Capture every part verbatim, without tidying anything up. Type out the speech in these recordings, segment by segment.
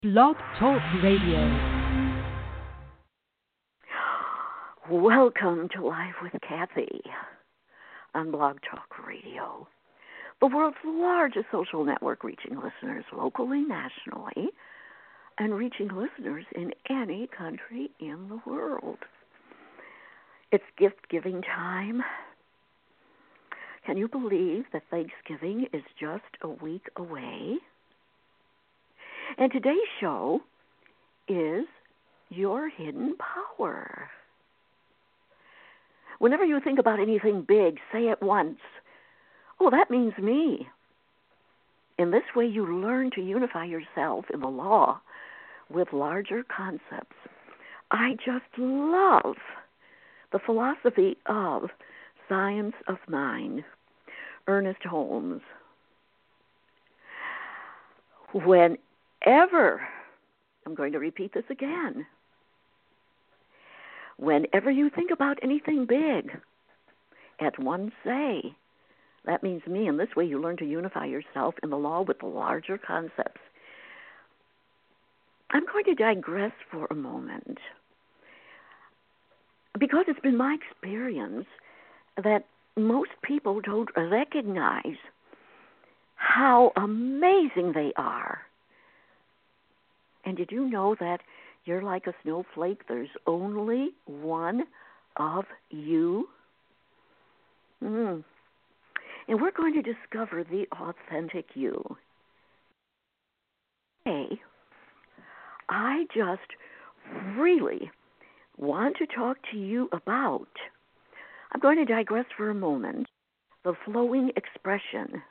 Blog Talk Radio. Welcome to Live with Kathy on Blog Talk Radio, the world's largest social network, reaching listeners locally, nationally, and reaching listeners in any country in the world. It's gift-giving time. Can you believe that Thanksgiving is just a week away? And today's show is Your Hidden Power. Whenever you think about anything big, say at once, oh, that means me. In this way, you learn to unify yourself in the law with larger concepts. I just love the philosophy of Science of Mind, Ernest Holmes. Whenever, I'm going to repeat this again, whenever you think about anything big, at once say, that means me. In this way, you learn to unify yourself in the law with the larger concepts. I'm going to digress for a moment, because it's been my experience that most people don't recognize how amazing they are. And did you know that you're like a snowflake? There's only one of you. Mm. And we're going to discover the authentic you. Hey, I just really want to talk to you about, I'm going to digress for a moment, the flowing expression.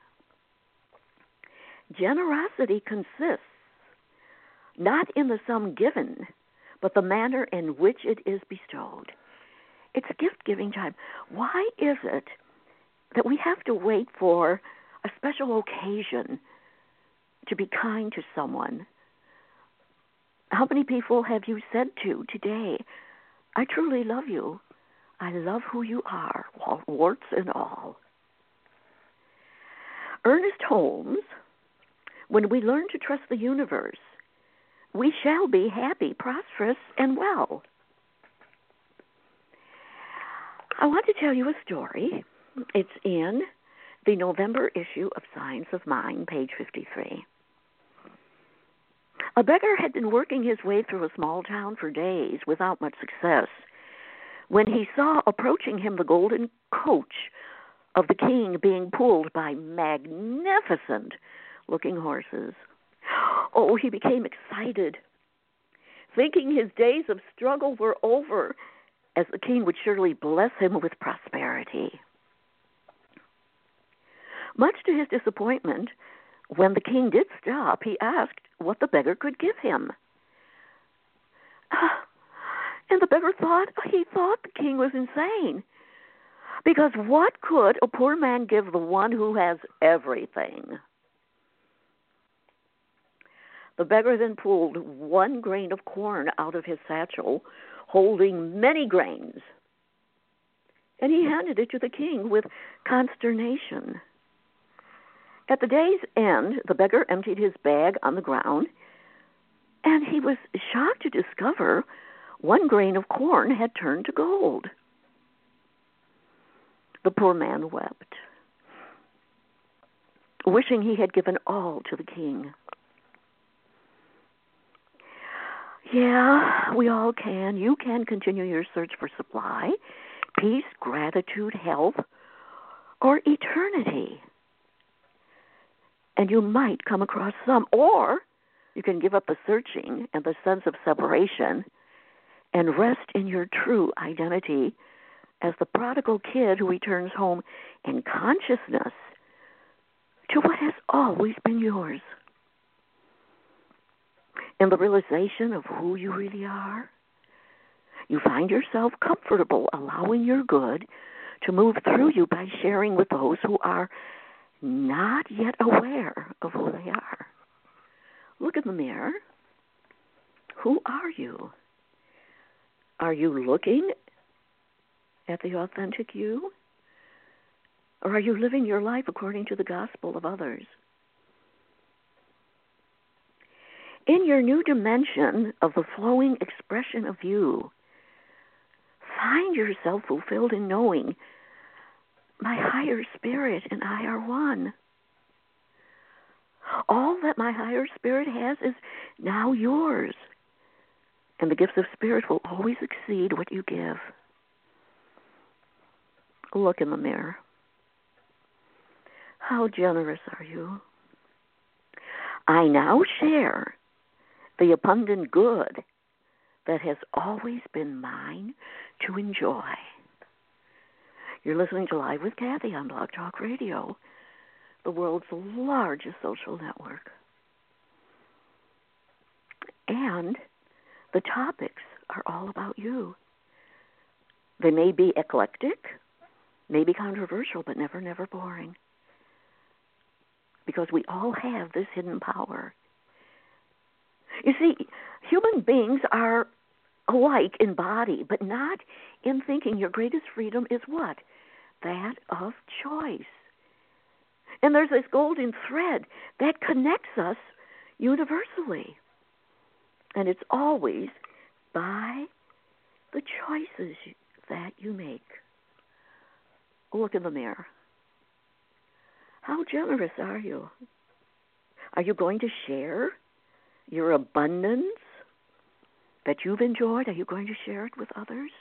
Generosity consists not in the sum given, but the manner in which it is bestowed. It's gift-giving time. Why is it that we have to wait for a special occasion to be kind to someone? How many people have you said to today, I truly love you. I love who you are, warts and all. Ernest Holmes, when we learn to trust the universe, we shall be happy, prosperous, and well. I want to tell you a story. It's in the November issue of Science of Mind, page fifty-three. A beggar had been working his way through a small town for days without much success when he saw approaching him the golden coach of the king being pulled by magnificent-looking horses. Oh, he became excited, thinking his days of struggle were over, as the king would surely bless him with prosperity. Much to his disappointment, when the king did stop, he asked what the beggar could give him. And the beggar thought, he thought the king was insane. Because what could a poor man give the one who has everything? The beggar then pulled one grain of corn out of his satchel, holding many grains, and he handed it to the king with consternation. At the day's end, the beggar emptied his bag on the ground, and he was shocked to discover one grain of corn had turned to gold. The poor man wept, wishing he had given all to the king. Yeah, we all can. You can continue your search for supply, peace, gratitude, health, or eternity. And you might come across some, or you can give up the searching and the sense of separation and rest in your true identity as the prodigal kid who returns home in consciousness to what has always been yours. In the realization of who you really are, you find yourself comfortable allowing your good to move through you by sharing with those who are not yet aware of who they are. Look in the mirror. Who are you? Are you looking at the authentic you? Or are you living your life according to the gospel of others? In your new dimension of the flowing expression of you, find yourself fulfilled in knowing my higher spirit and I are one. All that my higher spirit has is now yours. And the gifts of spirit will always exceed what you give. Look in the mirror. How generous are you? I now share the abundant good that has always been mine to enjoy. You're listening to Live with Kathy on Blog Talk Radio, the world's largest social network. And the topics are all about you. They may be eclectic, may be controversial, but never, never boring. Because we all have this hidden power. You see, human beings are alike in body, but not in thinking. Your greatest freedom is what? That of choice. And there's this golden thread that connects us universally. And it's always by the choices that you make. Look in the mirror. How generous are you? Are you going to share your abundance that you've enjoyed? Are you going to share it with others?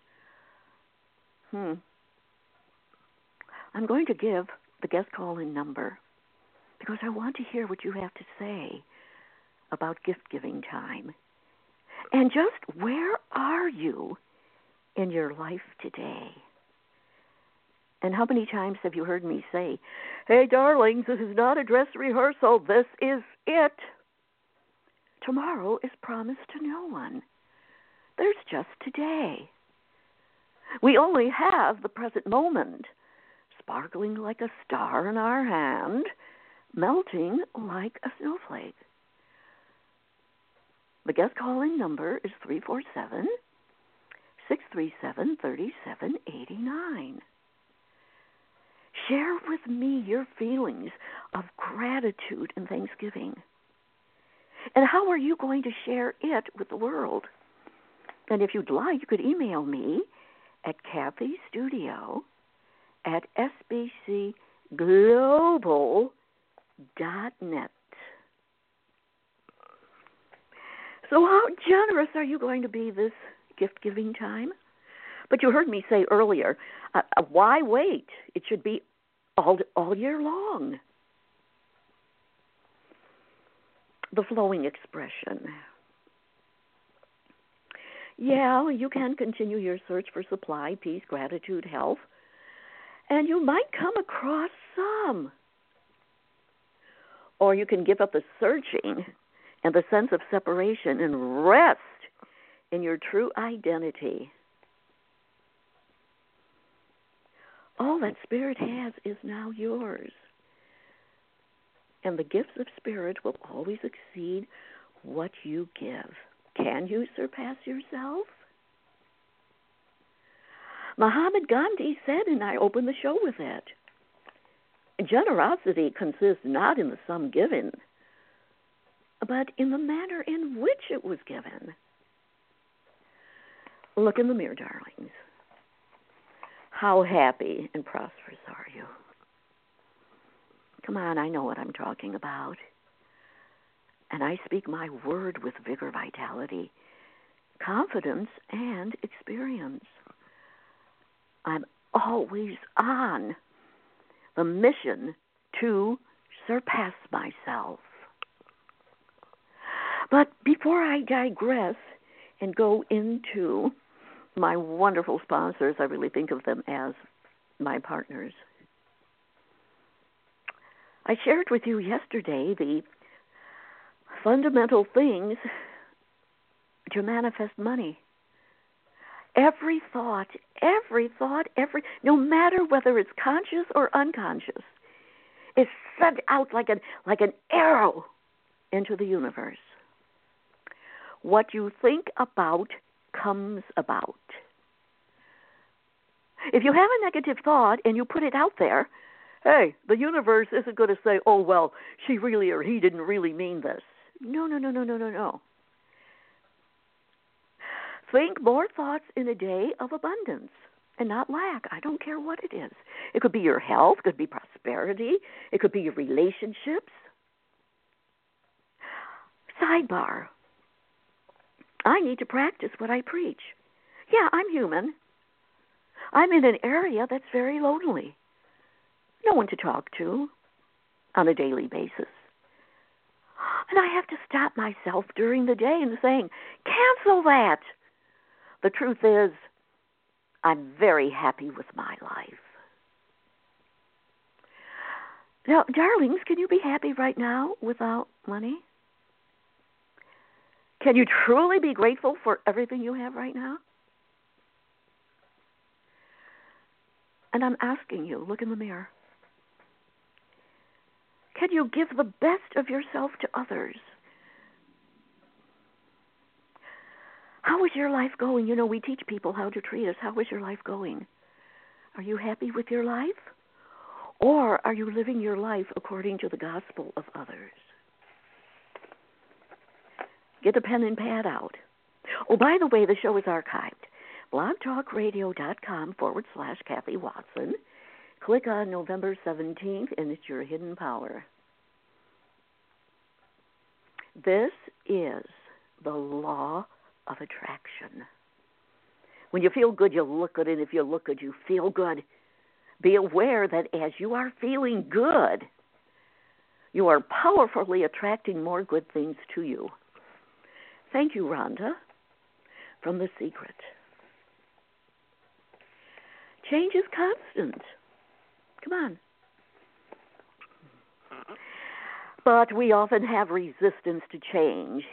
Hmm. I'm going to give the guest call-in number because I want to hear what you have to say about gift-giving time. And just where are you in your life today? And how many times have you heard me say, hey, darlings, this is not a dress rehearsal. This is it. Tomorrow is promised to no one. There's just today. We only have the present moment, sparkling like a star in our hand, melting like a snowflake. The guest calling number is three four seven, six three seven, three seven eight nine. Share with me your feelings of gratitude and thanksgiving. And how are you going to share it with the world? And if you'd like, you could email me at Kathy Studio at s b c global dot net. So how generous are you going to be this gift-giving time? But you heard me say earlier, uh, why wait? It should be all all year long. The flowing expression. Yeah, you can continue your search for supply, peace, gratitude, health, and you might come across some. Or you can give up the searching and the sense of separation and rest in your true identity. All that Spirit has is now yours. And the gifts of Spirit will always exceed what you give. Can you surpass yourself? Mahatma Gandhi said, and I opened the show with it, generosity consists not in the sum given, but in the manner in which it was given. Look in the mirror, darlings. How happy and prosperous are you? Come on, I know what I'm talking about. And I speak my word with vigor, vitality, confidence, and experience. I'm always on the mission to surpass myself. But before I digress and go into my wonderful sponsors, I really think of them as my partners. I shared with you yesterday the fundamental things to manifest money. Every thought, every thought, every, no matter whether it's conscious or unconscious, is sent out like an, like an arrow into the universe. What you think about comes about. If you have a negative thought and you put it out there, hey, the universe isn't going to say, oh, well, she really or he didn't really mean this. No, no, no, no, no, no, no. Think more thoughts in a day of abundance and not lack. I don't care what it is. It could be your health, it could be prosperity, it could be your relationships. Sidebar. I need to practice what I preach. Yeah, I'm human. I'm in an area that's very lonely. No one to talk to on a daily basis. And I have to stop myself during the day and saying, cancel that. The truth is, I'm very happy with my life. Now, darlings, can you be happy right now without money? Can you truly be grateful for everything you have right now? And I'm asking you, look in the mirror. Can you give the best of yourself to others? How is your life going? You know, we teach people how to treat us. How is your life going? Are you happy with your life? Or are you living your life according to the gospel of others? Get a pen and pad out. Oh, by the way, the show is archived. blogtalkradio.com forward slash Kathy Watson. Click on November seventeenth, and it's your hidden power. This is the law of attraction. When you feel good, you look good, and if you look good, you feel good. Be aware that as you are feeling good, you are powerfully attracting more good things to you. Thank you, Rhonda, from The Secret. Change is constant. Come on. But we often have resistance to change.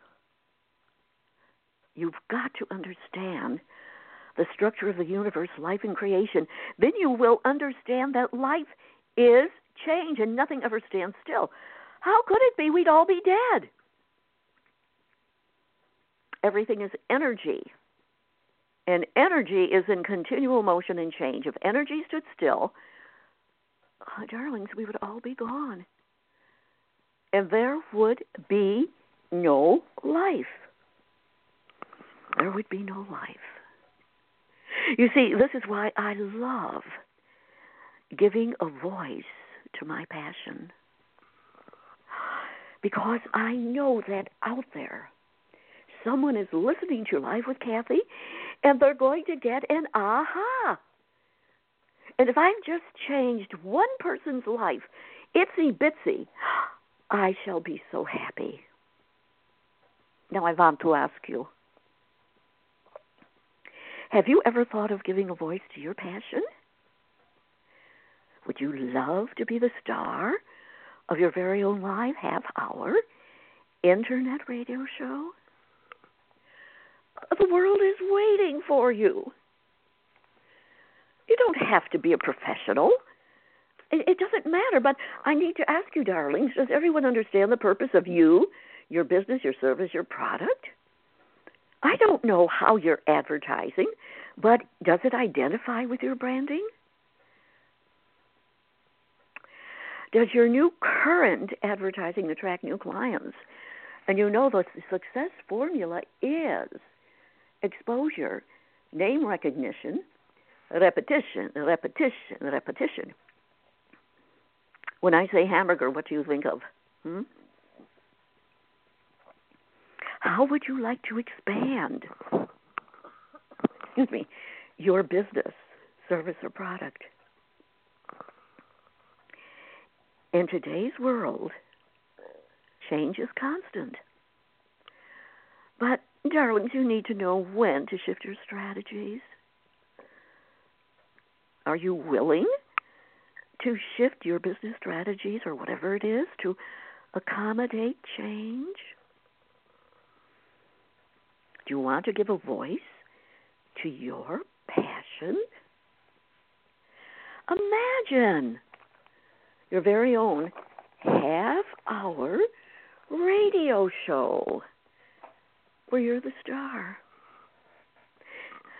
You've got to understand the structure of the universe, life and creation. Then you will understand that life is change and nothing ever stands still. How could it be? We'd all be dead. Everything is energy. And energy is in continual motion and change. If energy stood still, oh, darlings, we would all be gone. And there would be no life. There would be no life. You see, this is why I love giving a voice to my passion. Because I know that out there, someone is listening to Live with Kathy, and they're going to get an aha. And if I've just changed one person's life, itsy bitsy, I shall be so happy. Now I want to ask you, have you ever thought of giving a voice to your passion? Would you love to be the star of your very own live half-hour internet radio show? The world is waiting for you. You don't have to be a professional. It, it doesn't matter, but I need to ask you, darlings, does everyone understand the purpose of you, your business, your service, your product? I don't know how you're advertising, but does it identify with your branding? Does your new current advertising attract new clients? And you know the success formula is exposure, name recognition, repetition, repetition, repetition. When I say hamburger, what do you think of? Hmm? How would you like to expand, excuse me, your business, service, or product? In today's world, change is constant. But, darlings, you need to know when to shift your strategies. Are you willing to shift your business strategies or whatever it is to accommodate change? Do you want to give a voice to your passion? Imagine your very own half-hour radio show where you're the star.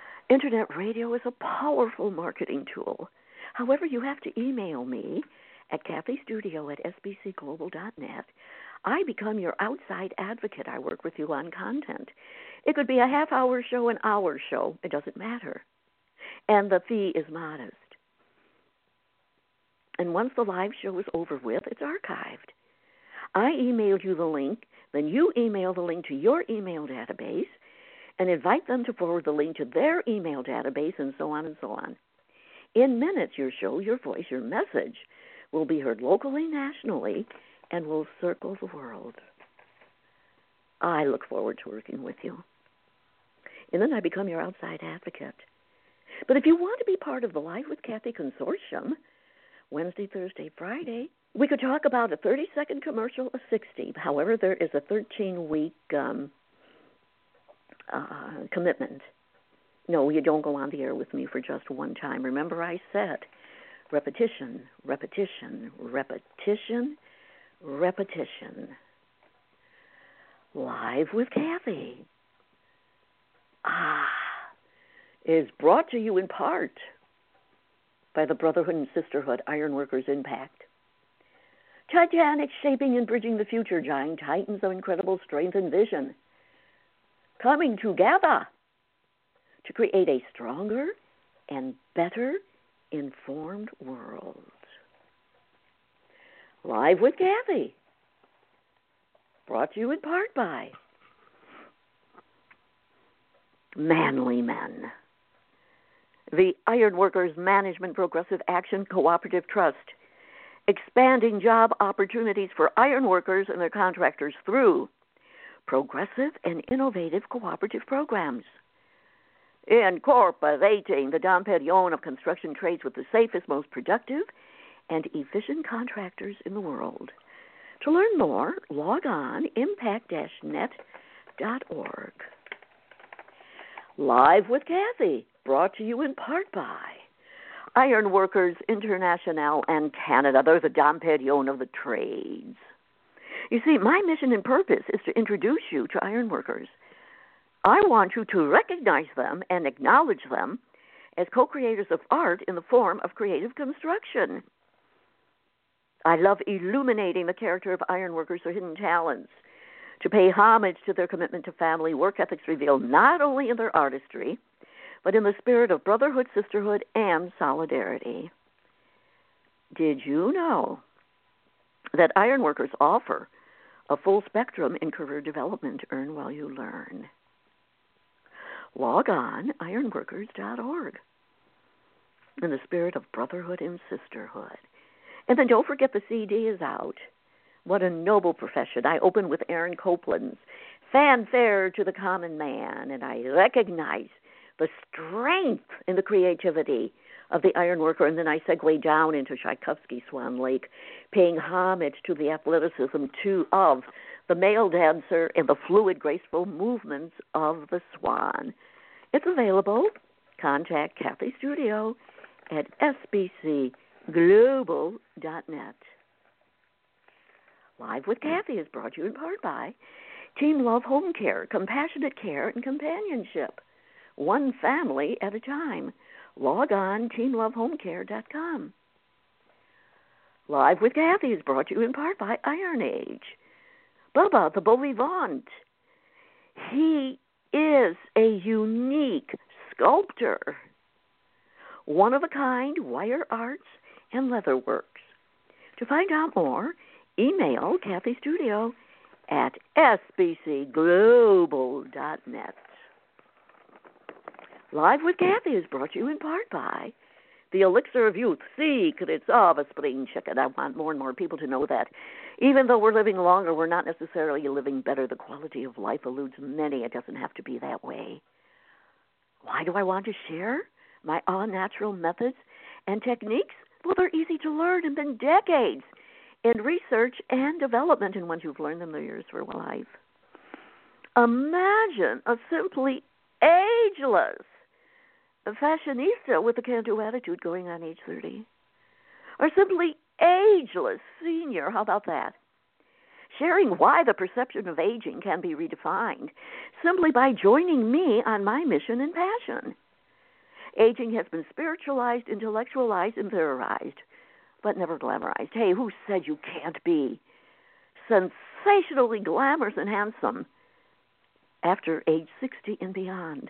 Internet radio is a powerful marketing tool. However, you have to email me at Kathy Studio at S B C global dot net. I become your outside advocate. I work with you on content. It could be a half-hour show, an hour show. It doesn't matter. And the fee is modest. And once the live show is over with, it's archived. I email you the link, then you email the link to your email database and invite them to forward the link to their email database, and so on and so on. In minutes, your show, your voice, your message will be heard locally, nationally, and will circle the world. I look forward to working with you. And then I become your outside advocate. But if you want to be part of the Live with Kathy Consortium, Wednesday, Thursday, Friday, we could talk about a thirty-second commercial, a sixty. However, there is a thirteen-week um, uh, commitment. No, you don't go on the air with me for just one time. Remember I said repetition, repetition, repetition, repetition. Live with Kathy ah, is brought to you in part by the Brotherhood and Sisterhood Ironworkers Impact. Titanic shaping and bridging the future, giant titans of incredible strength and vision, coming together to create a stronger and better informed world. Live with Kathy, brought to you in part by Manly Men, the Ironworkers Management Progressive Action Cooperative Trust, expanding job opportunities for ironworkers and their contractors through progressive and innovative cooperative programs. Incorporating the Dom Perignon of construction trades with the safest, most productive, and efficient contractors in the world. To learn more, log on impact dash net dot org. Live with Kathy, brought to you in part by Ironworkers International and Canada. They're the Dom Perignon of the trades. You see, my mission and purpose is to introduce you to ironworkers. I want you to recognize them and acknowledge them as co-creators of art in the form of creative construction. I love illuminating the character of ironworkers' hidden talents, to pay homage to their commitment to family work ethics revealed not only in their artistry, but in the spirit of brotherhood, sisterhood, and solidarity. Did you know that ironworkers offer a full spectrum in career development? Earn while you learn. Log on ironworkers dot org in the spirit of brotherhood and sisterhood. And then don't forget the C D is out. What a noble profession. I open with Aaron Copland's Fanfare to the Common Man, and I recognize the strength and the creativity of the ironworker, and then I segue down into Tchaikovsky's Swan Lake, paying homage to the athleticism, too, of the male dancer and the fluid, graceful movements of the swan. It's available. Contact Kathy Studio at S B C global dot net. Live with Kathy is brought to you in part by Team Love Home Care, compassionate care and companionship, one family at a time. Log on team love home care dot com. Live with Kathy is brought to you in part by Iron Age. Bubba, the beau vivant. He is a unique sculptor, one-of-a-kind wire arts and leather works. To find out more, email Kathy Studio at S B C global dot net. Live with Kathy is brought to you in part by the Elixir of Youth, Secrets of a Spring Chicken. I want more and more people to know that. Even though we're living longer, we're not necessarily living better. The quality of life eludes many. It doesn't have to be that way. Why do I want to share my all-natural methods and techniques? Well, they're easy to learn and been decades in research and development. And once you've learned them, they're yours for life. Imagine a simply ageless a fashionista with a can-do attitude going on age thirty. Or simply ageless senior. How about that? Sharing why the perception of aging can be redefined simply by joining me on my mission and passion. Aging has been spiritualized, intellectualized, and theorized. but never glamorized. Hey, who said you can't be sensationally glamorous and handsome after age sixty and beyond?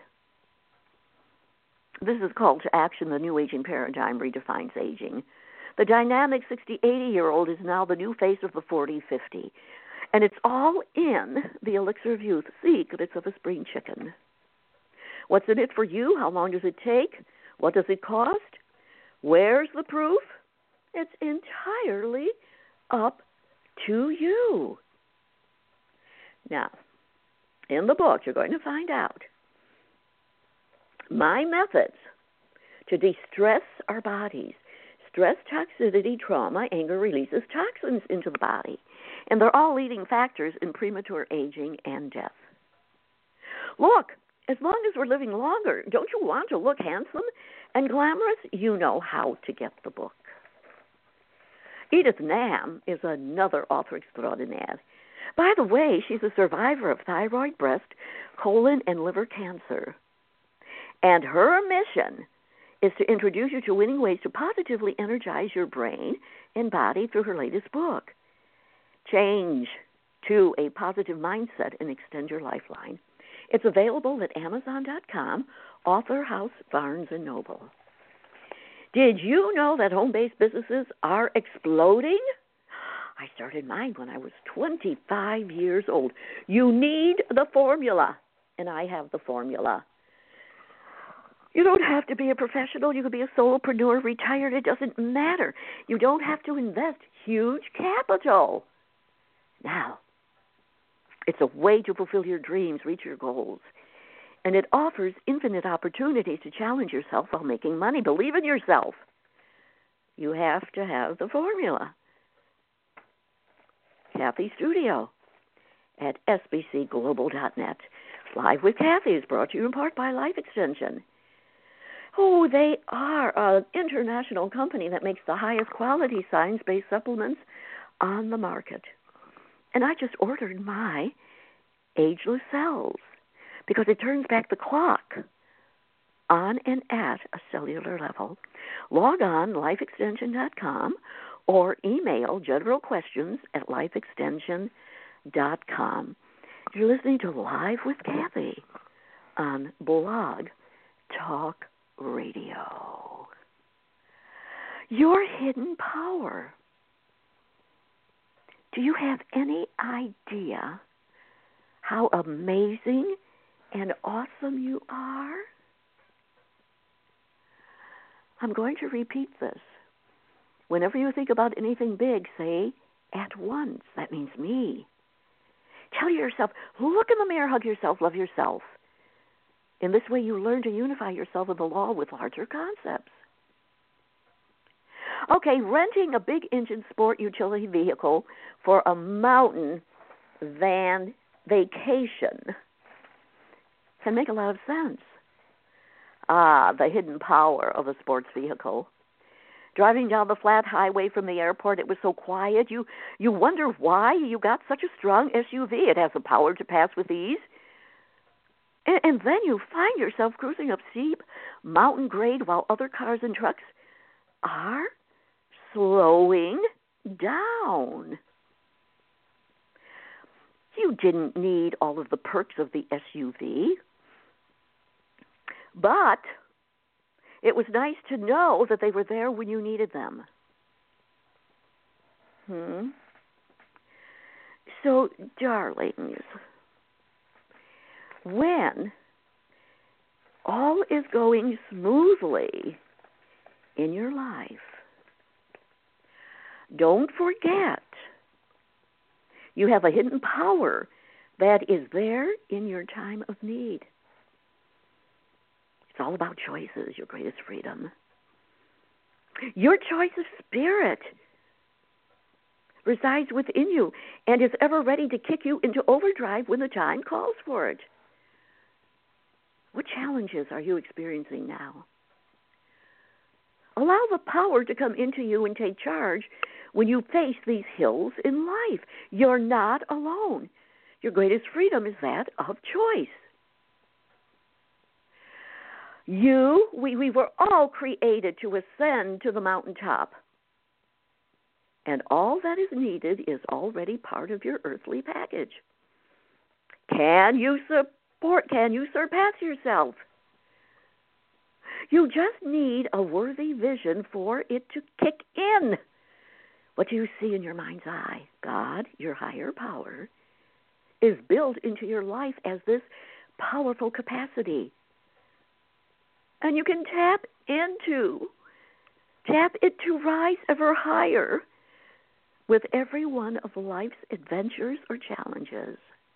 This is Call to Action. The New Aging Paradigm redefines aging. The dynamic sixty, eighty-year-old is now the new face of the forty, fifty. And it's all in the Elixir of Youth, Secrets of a Spring Chicken. What's in it for you? How long does it take? What does it cost? Where's the proof? It's entirely up to you. Now, in the book, you're going to find out my methods to de-stress our bodies. Stress, toxicity, trauma, anger releases toxins into the body. And they're all leading factors in premature aging and death. Look, as long as we're living longer, don't you want to look handsome and glamorous? You know how to get the book. Edith Nam is another author extraordinaire. By the way, she's a survivor of thyroid, breast, colon, and liver cancer. And her mission is to introduce you to winning ways to positively energize your brain and body through her latest book, Change to a Positive Mindset and Extend Your Lifeline. It's available at Amazon dot com, Author House, Barnes and Noble. Did you know that home-based businesses are exploding? I started mine when I was twenty-five years old. You need the formula, and I have the formula. You don't have to be a professional. You could be a solopreneur, retired. It doesn't matter. You don't have to invest huge capital. Now, it's a way to fulfill your dreams, reach your goals. And it offers infinite opportunities to challenge yourself while making money. Believe in yourself. You have to have the formula. Kathy Studio at S B C global dot net. Live with Kathy is brought to you in part by Life Extension. Oh, they are an international company that makes the highest quality science-based supplements on the market. And I just ordered my Ageless Cells because it turns back the clock on and at a cellular level. Log on, life extension dot com, or email general questions at life extension dot com. You're listening to Live with Kathy on Blog Talk Radio. Your hidden power. Do you have any idea how amazing and awesome you are? I'm going to repeat this. Whenever you think about anything big, say, at once. That means me. Tell yourself, look in the mirror, hug yourself, love yourself. In this way, you learn to unify yourself in the law with larger concepts. Okay, renting a big engine sport utility vehicle for a mountain van vacation can make a lot of sense. Ah, the hidden power of a sports vehicle. Driving down the flat highway from the airport, it was so quiet. You, you wonder why you got such a strong S U V. It has the power to pass with ease. And, and then you find yourself cruising up steep mountain grade while other cars and trucks are slowing down. You didn't need all of the perks of the S U V, but it was nice to know that they were there when you needed them. Hmm. So, darlings, when all is going smoothly in your life, don't forget you have a hidden power that is there in your time of need. It's all about choices, your greatest freedom. Your choice of spirit resides within you and is ever ready to kick you into overdrive when the time calls for it. What challenges are you experiencing now? Allow the power to come into you and take charge when you face these hills in life. You're not alone. Your greatest freedom is that of choice. You, we, we were all created to ascend to the mountaintop. And all that is needed is already part of your earthly package. Can you support, can you surpass yourself? You just need a worthy vision for it to kick in. What do you see in your mind's eye? God, your higher power, is built into your life as this powerful capacity. And you can tap into, tap it to rise ever higher with every one of life's adventures or challenges.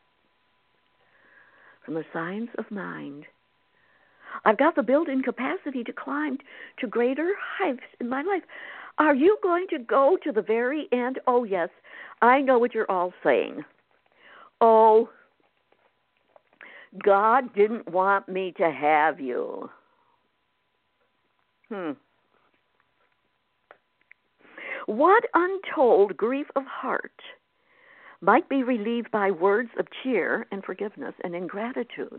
From the science of mind, I've got the built-in capacity to climb to greater heights in my life. Are you going to go to the very end? Oh, yes, I know what you're all saying. Oh, God didn't want me to have you. Hmm. What untold grief of heart might be relieved by words of cheer and forgiveness and ingratitude?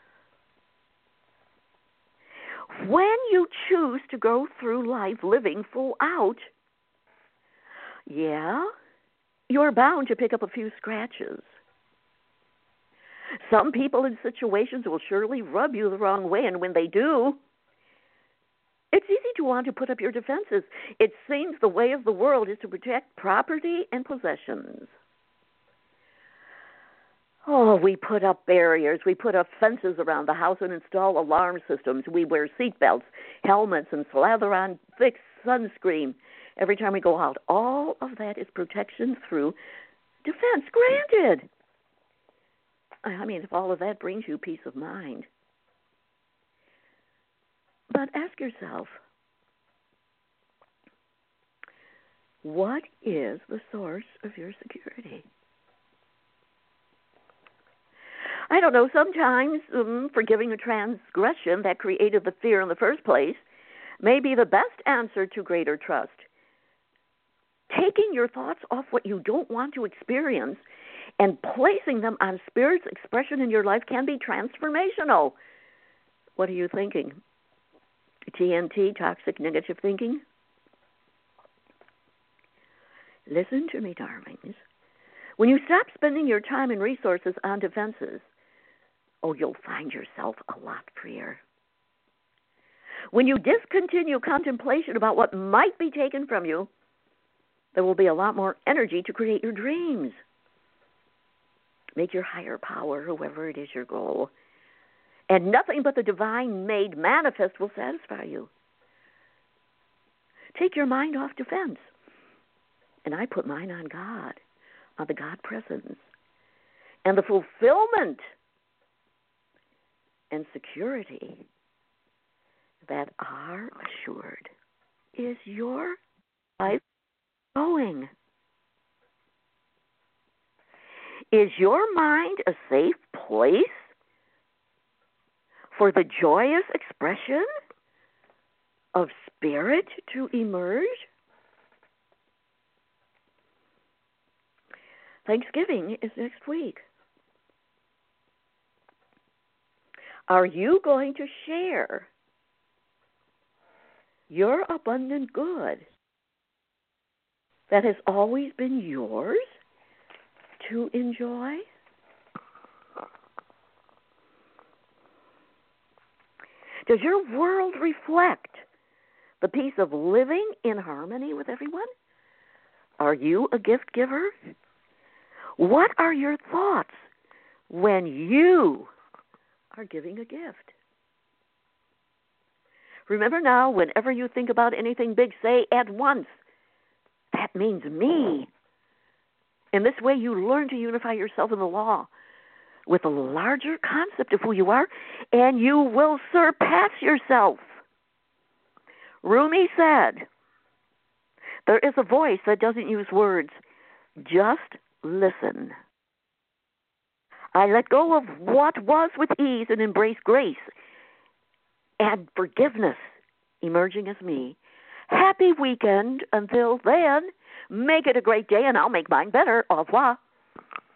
When you choose to go through life living full out, yeah, you're bound to pick up a few scratches. Some people in situations will surely rub you the wrong way, and when they do, it's easy to want to put up your defenses. It seems the way of the world is to protect property and possessions. Oh, we put up barriers. We put up fences around the house and install alarm systems. We wear seatbelts, helmets, and slather on thick sunscreen every time we go out. All of that is protection through defense. Granted. I mean, if all of that brings you peace of mind. But ask yourself, what is the source of your security? I don't know, sometimes um, forgiving a transgression that created the fear in the first place may be the best answer to greater trust. Taking your thoughts off what you don't want to experience and placing them on Spirit's expression in your life can be transformational. What are you thinking? T N T, toxic negative thinking? Listen to me, darlings. When you stop spending your time and resources on defenses, oh, you'll find yourself a lot freer. When you discontinue contemplation about what might be taken from you, there will be a lot more energy to create your dreams. Make your higher power, whoever it is your goal. And nothing but the divine made manifest will satisfy you. Take your mind off defense. And I put mine on God, on the God presence. And the fulfillment and security that are assured. Is your life going? Is your mind a safe place for the joyous expression of Spirit to emerge? Thanksgiving is next week. Are you going to share your abundant good that has always been yours to enjoy? Does your world reflect the peace of living in harmony with everyone? Are you a gift giver? What are your thoughts when you are giving a gift? Remember now, whenever you think about anything big, say at once, that means me. In this way, you learn to unify yourself in the law with a larger concept of who you are, and you will surpass yourself. Rumi said, there is a voice that doesn't use words. Just listen. I let go of what was with ease and embrace grace and forgiveness emerging as me. Happy weekend. Until then, make it a great day, and I'll make mine better. Au revoir.